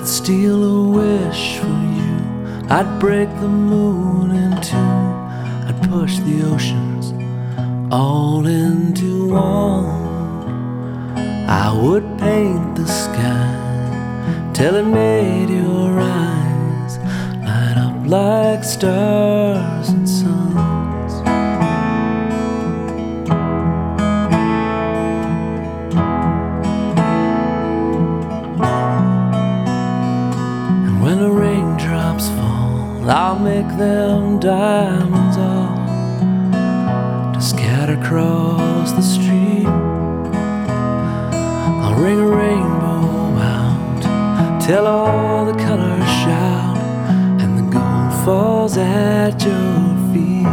I'd steal a wish for you, I'd break the moon in two, I'd push the oceans all into one. I would paint the sky till it made your eyes light up like stars and suns. And when the raindrops fall, I'll make them diamonds all to scatter across the street. I'll ring a rainbow out till all the colors shout, and the gold falls at your feet.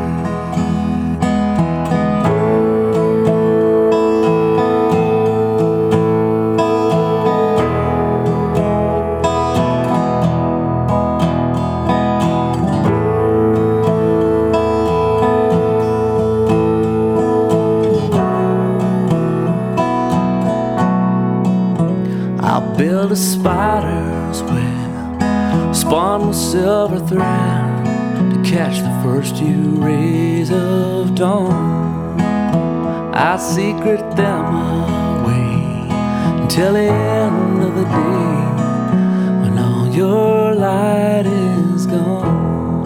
I'll build a spider's web spun with silver thread to catch the first few rays of dawn. I secret them away until the end of the day, when all your light is gone.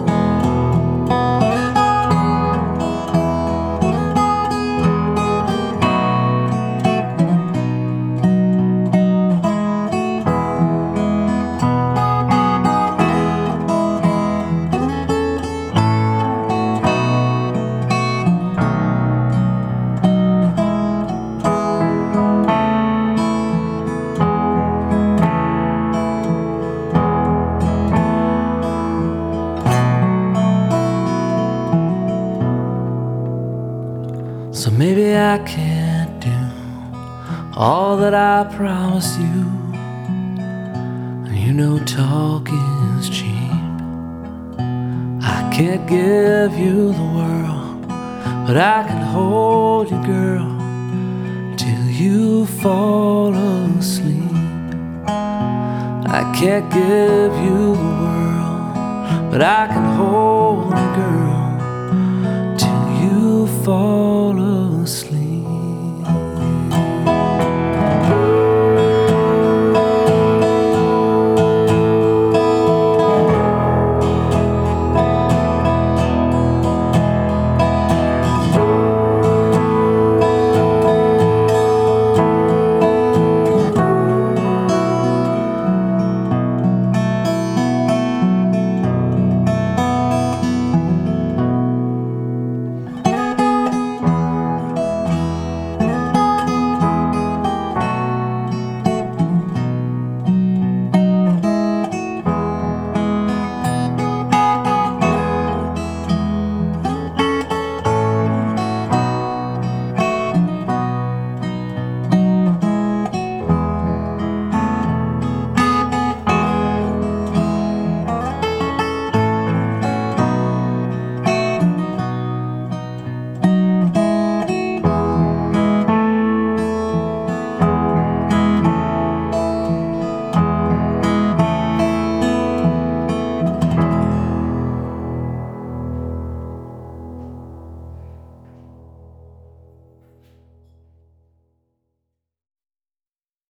So maybe I can't do all that I promised you, and you know talk is cheap. I can't give you the world, but I can hold you, girl, till you fall asleep. I can't give you the world, but I can hold you, girl, till you fall